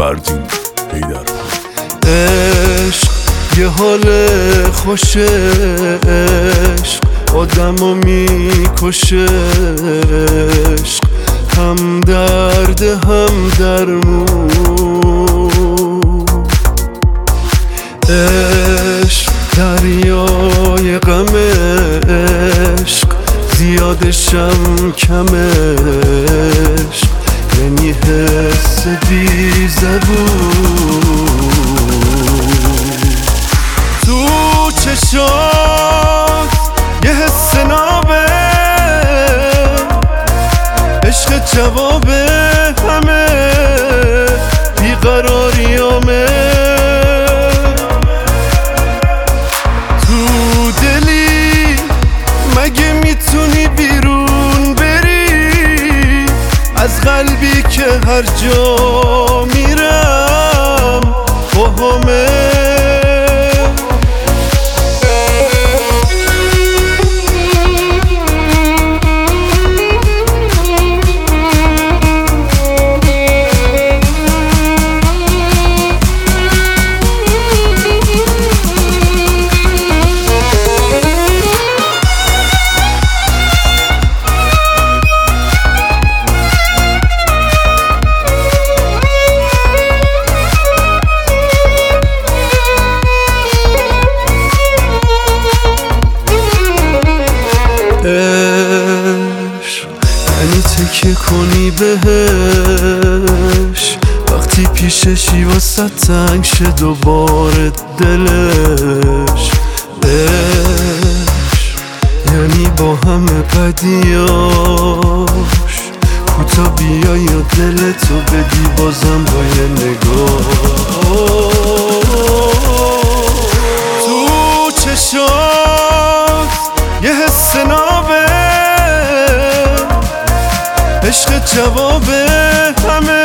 فردین حیدر. عشق یه حال خوش، عشق آدمو میکشه، عشق هم درد هم درمون، عشق دریای غم، عشق زیادشم کم، عشق یعنی حس بی زبون. تو چشات یه حس نابه، عشق جواب همه بیقراریامه. تو دلی مگه میتونی بیرون بری از قلبی که هر جا میرم با همه. عشق یعنی تکیه کنی بهش وقتی پیششی واسه تنگ شه دوباره دلش. عشق یعنی با همه بدیاش کوتا بیای و دلتو بدی بازم با یه نگاه. تو چشات یه حس نابه، عشق جواب همه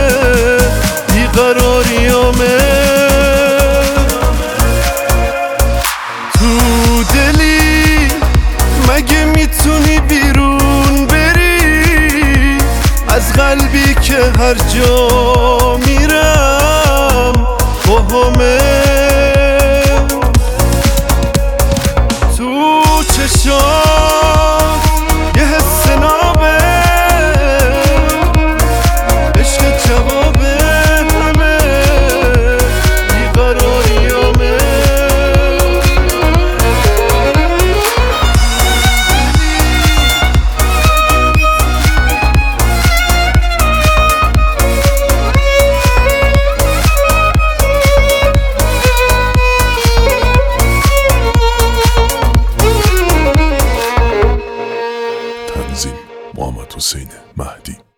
بیقراریامه. تو دلی مگه میتونی بیرون بری از قلبی که هر جا میرم با همه. تو چشات یه حس نابه، عشق جواب همه بیقراریامه. تنظیم محمد حسین مهدی.